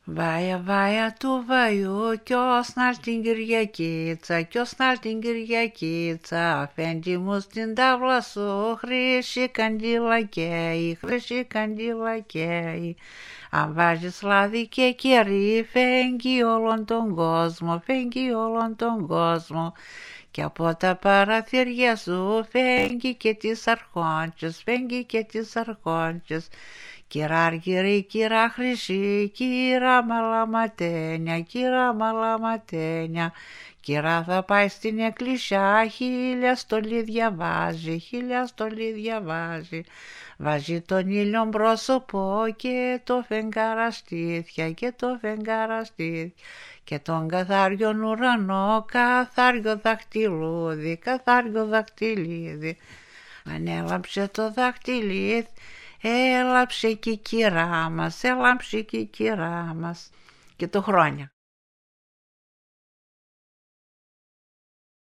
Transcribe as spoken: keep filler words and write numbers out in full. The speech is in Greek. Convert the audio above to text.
Βάια, βάια του βαϊού κι όσνα στην Κυριακίτσα, κι όσνα στην Κυριακίτσα, αφέντη μου στην τάβλα σου, χρυσή καντήλα καίει, χρυσή καντήλα καίει. Αν βάζεις λάδι και κερί, φέγγει όλον τον κόσμο, φέγγει όλον τον κόσμο. Και από τα παραθύρια σου φέγγει και τις αρχόντες, φέγγει και τις αρχόντες. Κύρα Αργυρή, κύρα Χρυσή, κύρα Μαλαματένια, κύρα Μαλαματένια. Κύρα θα πάει στην εκκλησιά, χίλια στολίδια βάζει, χίλια στολίδια βάζει. Βάζει τον ήλιον πρόσωπο και το φεγγάρα στήθια, και το φεγγάρα στήθια. Και τον καθάριον ουρανό, καθάριο δαχτυλούδι, καθάριο δαχτυλίδι. Ανέλαψε το δαχτυλίδι, έλαψε και η κυρά μας, έλαψε και η κυρά μας. Και το χρόνια.